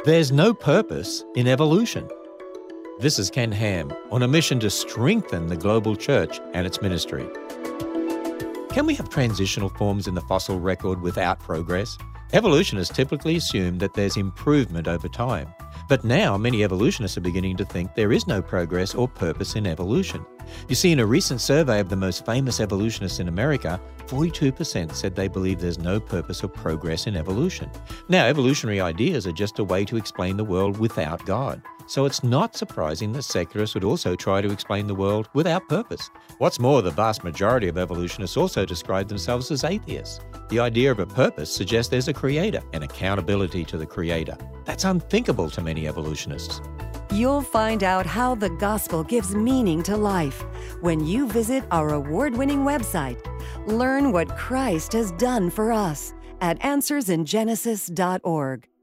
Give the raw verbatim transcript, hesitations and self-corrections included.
There's no purpose in evolution. This is Ken Ham on a mission to strengthen the global church and its ministry. Can we have transitional forms in the fossil record without progress? Evolutionists typically assume that there's improvement over time. But now many evolutionists are beginning to think there is no progress or purpose in evolution. You see, in a recent survey of the most famous evolutionists in America, forty-two percent said they believe there's no purpose or progress in evolution. Now, evolutionary ideas are just a way to explain the world without God. So it's not surprising that secularists would also try to explain the world without purpose. What's more, the vast majority of evolutionists also describe themselves as atheists. The idea of a purpose suggests there's a creator and accountability to the creator. That's unthinkable to many evolutionists. You'll find out how the gospel gives meaning to life when you visit our award-winning website. Learn what Christ has done for us at answers in genesis dot org.